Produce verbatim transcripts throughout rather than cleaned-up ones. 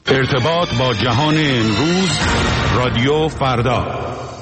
ارتباط با جهان امروز، رادیو فردا.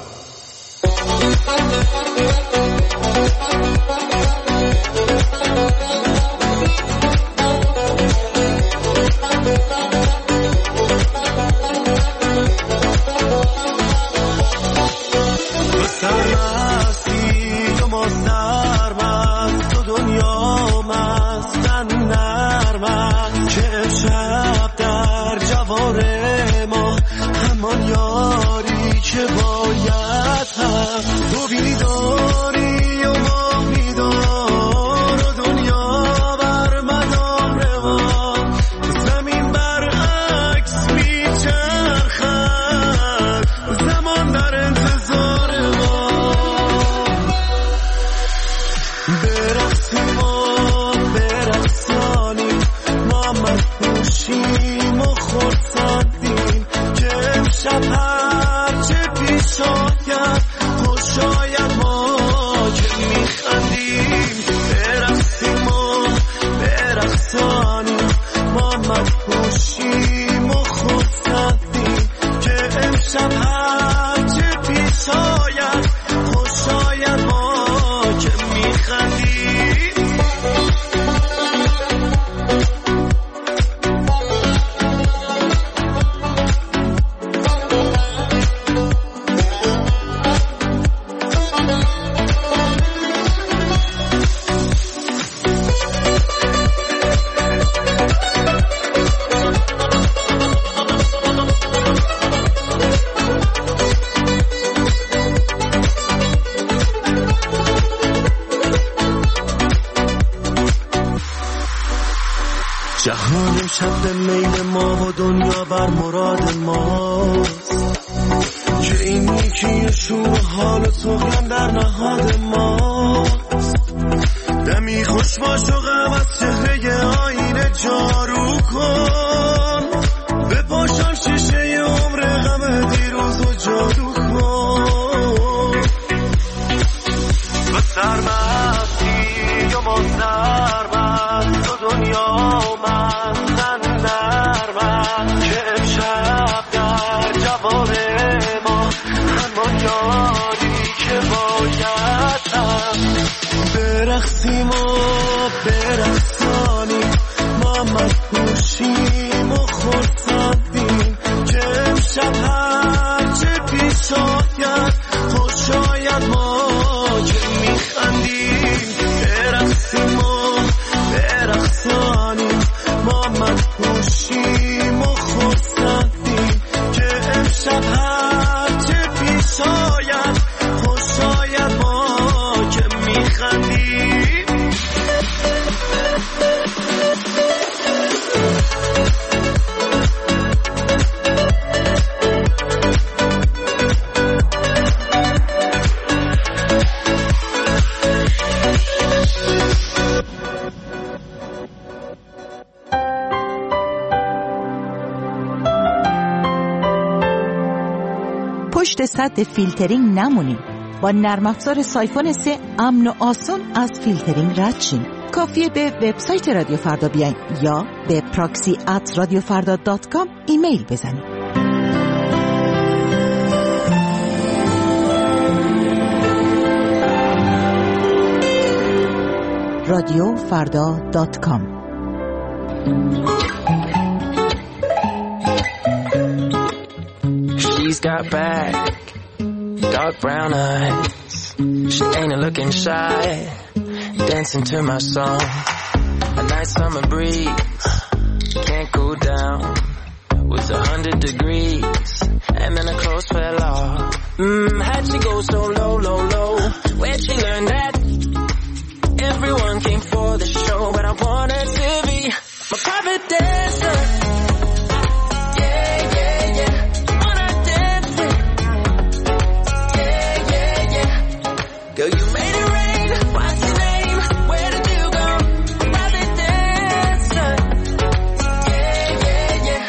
جهان شب میل ما و دنیا بر مراد ماست، که این یکی شور حال سوگن در نهاد ماست. دمی خوش باش و غم از چهره آینه جارو کن، به پاشان شیشه عمر غم دیروز و جادو کن. و سرمستی و ما سرمست و دنیا مستن نرمست، که امشب در جوار ما همان یاری که باید هست. برقصیم و برقصانیم، ما مدهوشیم و خرسندیم، که امشب هرچه پیش آید خوش آید ما که میخندیم. برقصیم و برقصانیم، ما مدهوشیم و خرسندیم، که امشب هرچه پیش آید خوش آید ما که میخندیم. پشت سد فیلترینگ نمونید. با نرم افزار سایفون سه امن و آسان از فیلترینگ رد شین. کافیه به وبسایت رادیو فردا بیاین یا به پراکسی ات رادیو فردا دات کام ایمیل بزنید. رادیو فردا دات کام. She's got back, dark brown eyes. She ain't looking shy, dancing to my song. A nice summer breeze, can't cool down. Was a hundred degrees, and then her clothes fell off. Mmm, how'd she go so low, low, low? Where'd she learn that? Everyone came for the show, but I wanted to be my private dancer. Girl, you made it rain. What's your name? Where did you go? Private dancer. Yeah, yeah, yeah.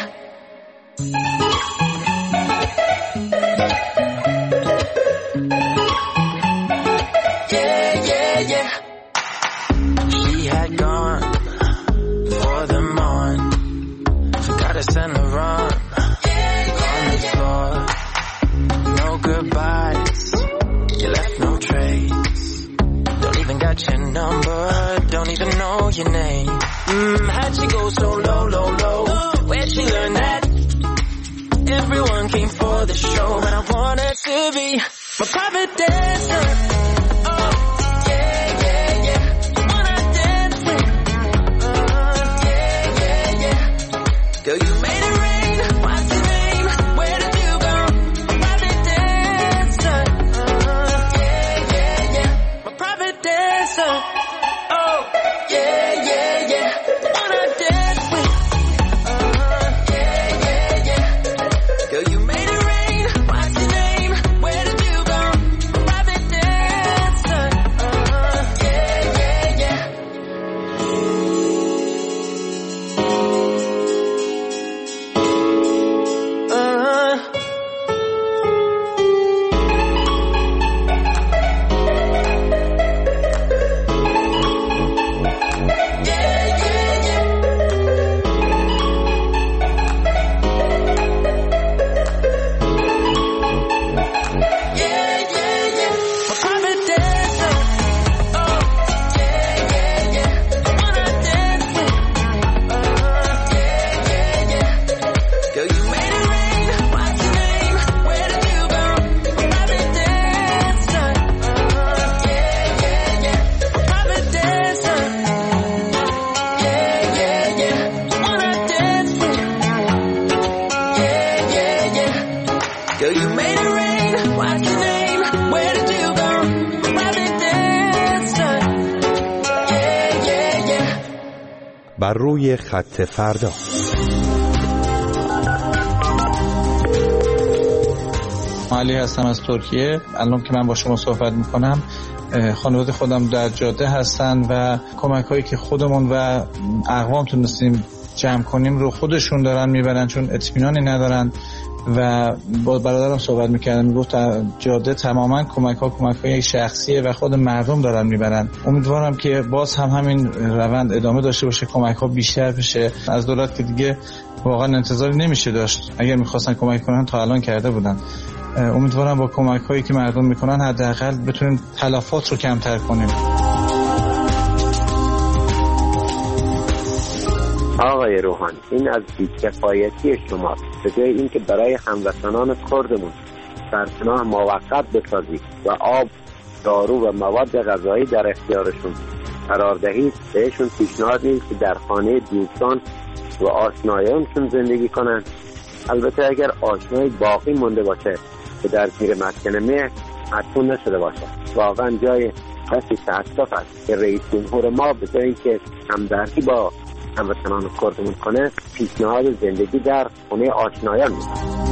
Yeah, yeah, yeah. She had gone for the morn. Forgot Gotta send a run on the floor. No goodbyes, you left no trace. Don't even got your number, don't even know your name. Mm, how'd she go so low, low, low? Where'd she learn that? Everyone came for the show, but I wanted to be my private dancer. Oh, yeah, yeah, yeah. Wanna dance with? Uh, yeah, yeah, yeah. Girl, you made it rain. What's your name? Where did you go? My private dancer. Uh, yeah, yeah, yeah. My private dancer. Oh, yeah, yeah, yeah. Wanna dance with? Uh, yeah, yeah, yeah. Girl, you made it rain. What's your name? Where did you go? My private dancer. Uh, yeah, yeah, yeah. Uh. بر روی خط فردا. علی هستم از ترکیه. الان که من با شما صحبت میکنم خانواده خودم در جاده هستن و کمک هایی که خودمون و اقوام تونستیم جمع کنیم رو خودشون دارن میبرن، چون اطمینانی ندارن. و با برادرم صحبت میکردم، میگفت جاده تماما کمک ها کمک های شخصیه و خود مردم دارن میبرن. امیدوارم که باز هم همین روند ادامه داشته باشه، کمک ها بیشتر بشه. از دولت که دیگه واقعا انتظاری نمیشه داشت، اگر میخواستن کمک کنن تا الان کرده بودن. امیدوارم با کمک هایی که مردم میکنن حداقل بتونیم تلفات رو کمتر کنیم. آقای روحانی، این از بی‌کفایتی شماست. به جای اینکه برای هموطنان کردمون سرپناه موقت بسازید و آب، دارو و مواد غذایی در اختیارشون قرار دهید، بهشون پیشنهاد میدید که در خانه دوستان و آشنایانشون زندگی کنن. البته اگر آشنایی باقی مونده باشه که در زیر مسکن مهر مدفون نشده باشه. واقعا جای بسی تأسف است که رئیس جمهور ما به جای اینکه همدردی با هموطنان کردمون کنه، پیشنهاد زندگی در خونه آشنایان میده.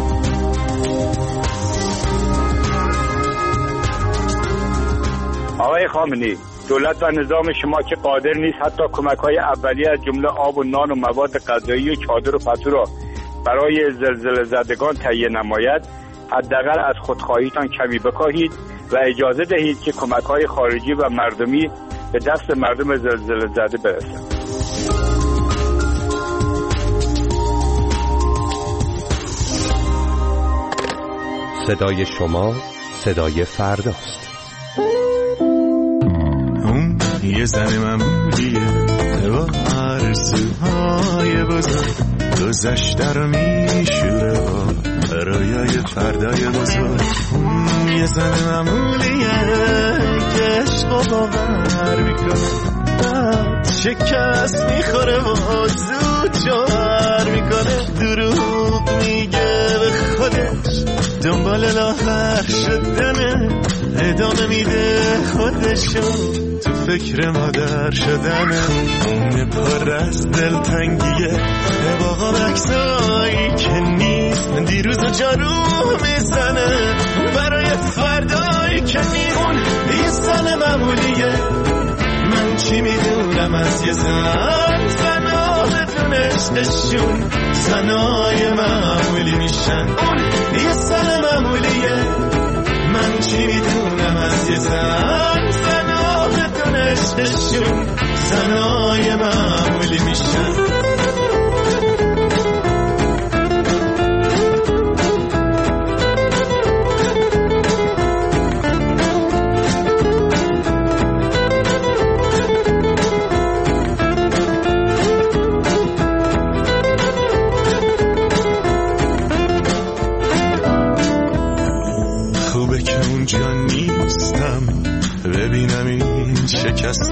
آقای خامنه‌ای، دولت و نظام شما که قادر نیست حتی کمک‌های اولیه از جمله آب و نان و مواد غذایی و چادر و پتو را برای زلزله زدگان تهیه نماید، حداقل از خودخواهیتان کمی بکاهید و اجازه دهید که کمک‌های خارجی و مردمی به دست مردم زلزله زده برسد. صدای شما صدای فرداست. اون یه زن معمولیه با آرزوهای بزرگ، گذشته رو میشوره با رویای فردای بزرگ. اون یه زن معمولیه که عشق و باور میکنه، بعد شکست میخوره و زود جوهر میکنه. دروغ میگه به خودش، دنبال لاغر شدنه، ادامه میده خودشو تو فکر مادر شدنه. اون پر از دلتنگیه باقا بکسایی که نیست، دیروز و جارو میزنه برای فردایی که نیست. اون یه زن معمولیه، من چی میدونم از یه زن. زنها بدون عشقشون زنای معمولی میشن. اون یه زن معمولیه، من چی میدونم از یه زن. زنها بدون عشقشون زنای معمولی میشن.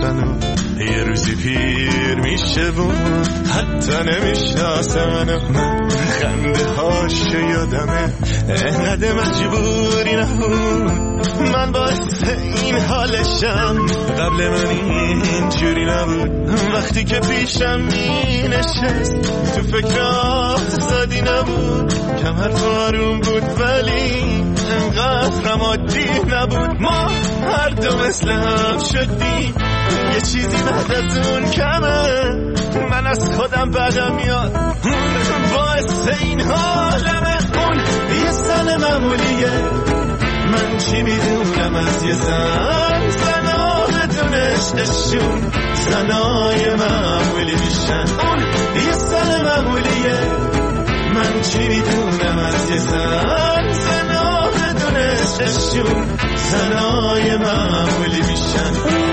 میرسن و یه روزی پیر میشه و حتی نمیشناسه منو. من خنده هاشو یادمه انقدر مجبوری نبود، من باعث این حالشم، قبل من اینجوری نبود. وقتی که پیشم می نشست تو فکر آزادی نبود، کمر آروم بود ولی انقدر هم عادی نبود. ما هر دو مثل هم شدیم، یه چیزی بعد از اون کمه، من از خودم بدم میاد باعث این حالمه. اون یه زن معمولیه، من چی میدونم از یه زن، زنا بدون عشقشون زنای معمولی میشن. اون یه زن معمولیه، من چی میدونم از یه زن، زنا بدون عشقشون زنای معمولی میشن.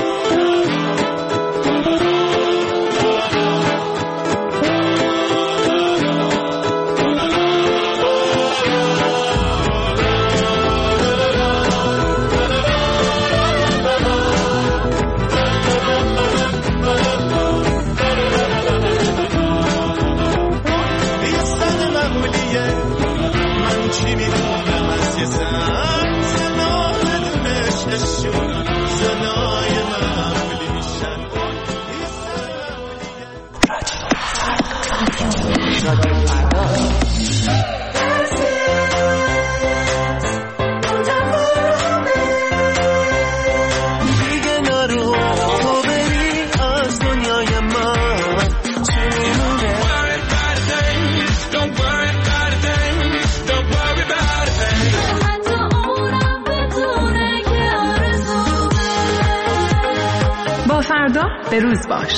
فردا به روز باش.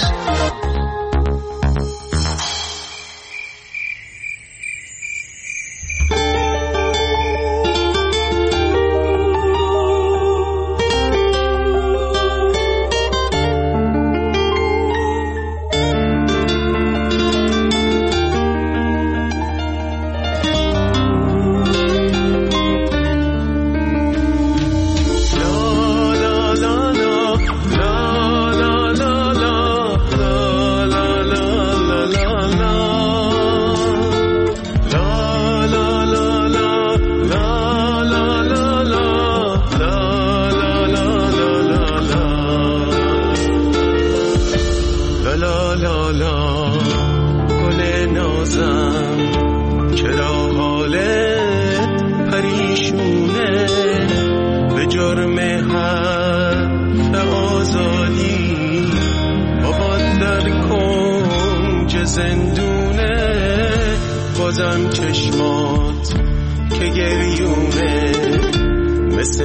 بازم چشمات که گریونه مثل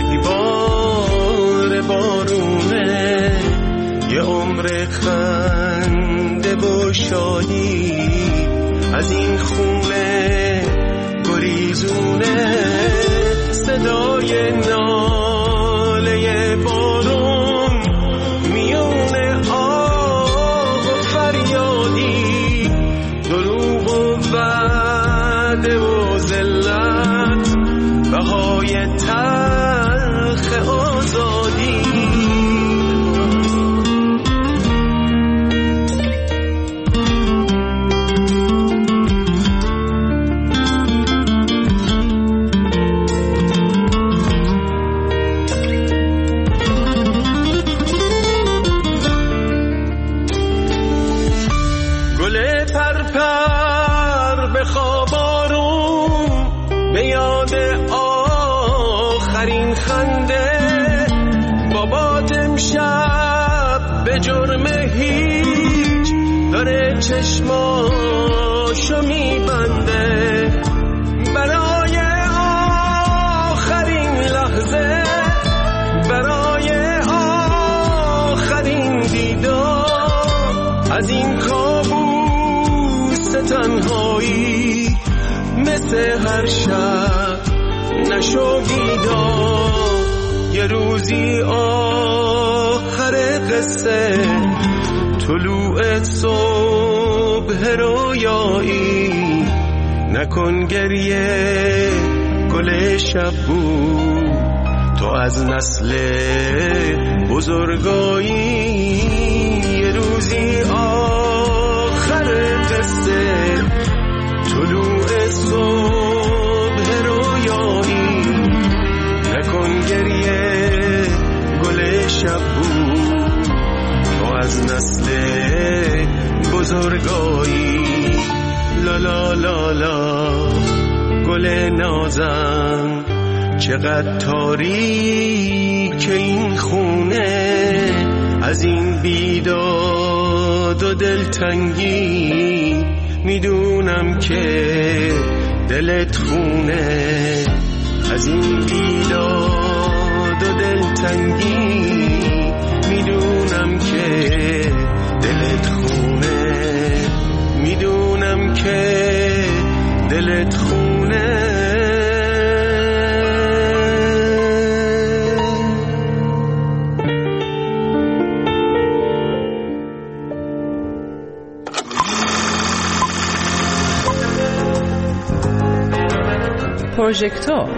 رگبار بارونه، یه عمر خنده و شادی از این خونه گریزونه. صدای ناله بارون میونه آه و فریادی، دروغ و وعده و ذلت، بهای تلخ آزادی. چشماشو میبنده برای آخرین لحظه، برای آخرین دیدار از این کابوس تنهایی. مثل هر شب نشو بیدار، یه روزی آخر قصه، طلوع صبح رویایی. نکن گریه گل شب بود، تو از نسل بزرگایی، یه روزی آخر قصه طلوع صبح رویایی، نکن گریه گل شب بود، تو از نسل بزرگایی. لا لا لا لا گل نازم، چقدر تاریک این خونه، از این بیداد و دلتنگی میدونم که دلت خونه، از این بیداد و دلتنگی میدونم که دلت خونه، میدونم که دلت خونه. پروژکتور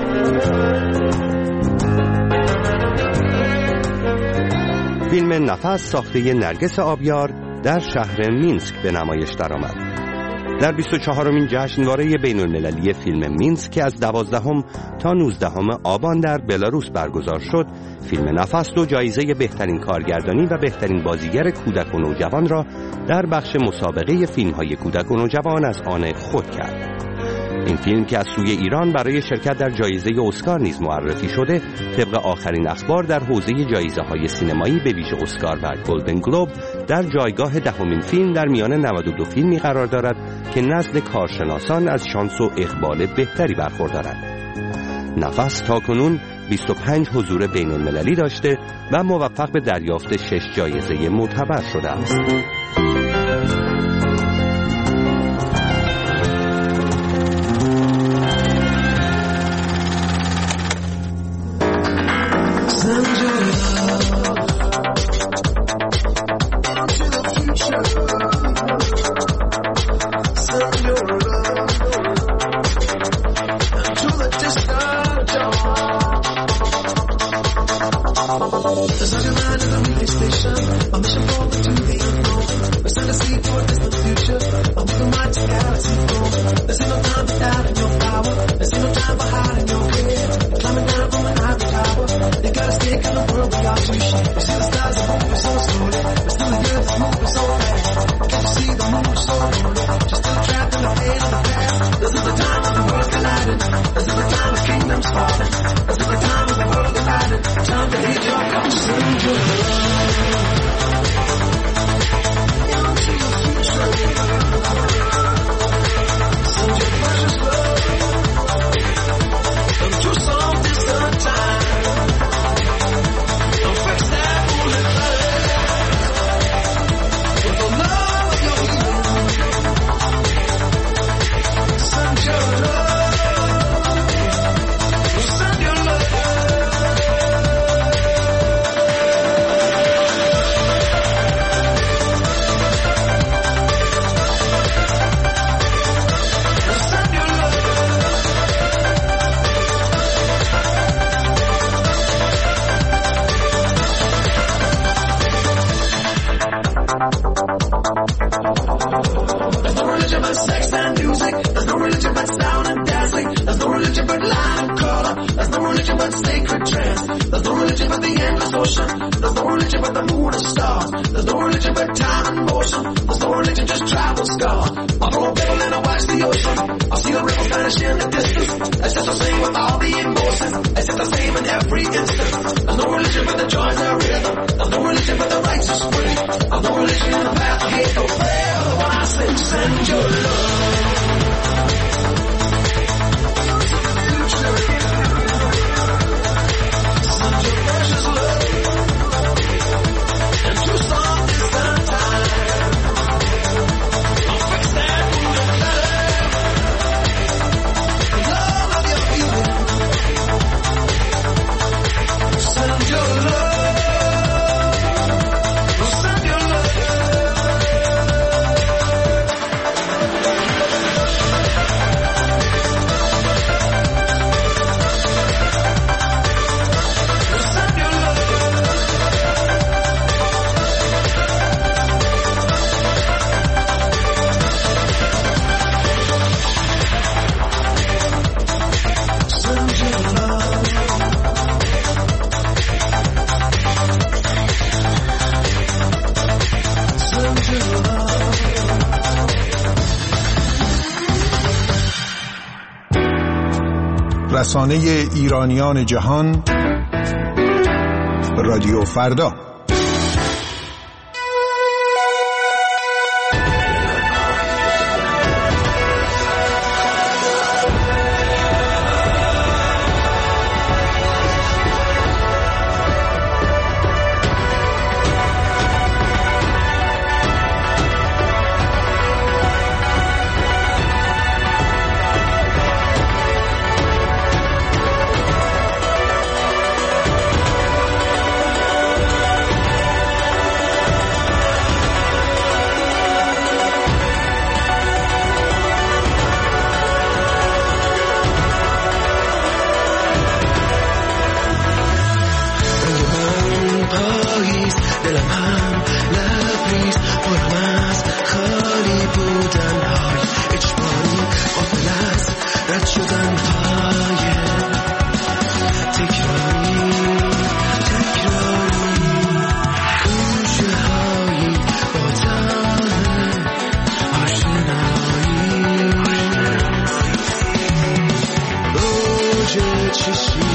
فیلم نفس ساخته نرگس آبیار در شهر مینسک به نمایش درآمد. در بیست و چهارمین جشنواره بین المللی فیلم مینسک که از دوازدهم تا نوزدهم آبان در بلاروس برگزار شد، فیلم نفس دو جایزه بهترین کارگردانی و بهترین بازیگر کودک و نوجوان را در بخش مسابقه فیلم‌های کودک و نوجوان از آن خود کرد. این فیلم که از سوی ایران برای شرکت در جایزه اسکار نیز معرفی شده، طبق آخرین اخبار در حوزه جایزه‌های سینمایی به ویژه اسکار و گلدن گلوب در جایگاه دهمین فیلم در میان نود و دو فیلمی قرار دارد که نزد کارشناسان از شانس و اقبال بهتری برخوردارند. نفس تاکنون بیست و پنج حضور بین المللی داشته و موفق به دریافت شش جایزه معتبر شده است. رسانه ایرانیان جهان، رادیو فردا. چشی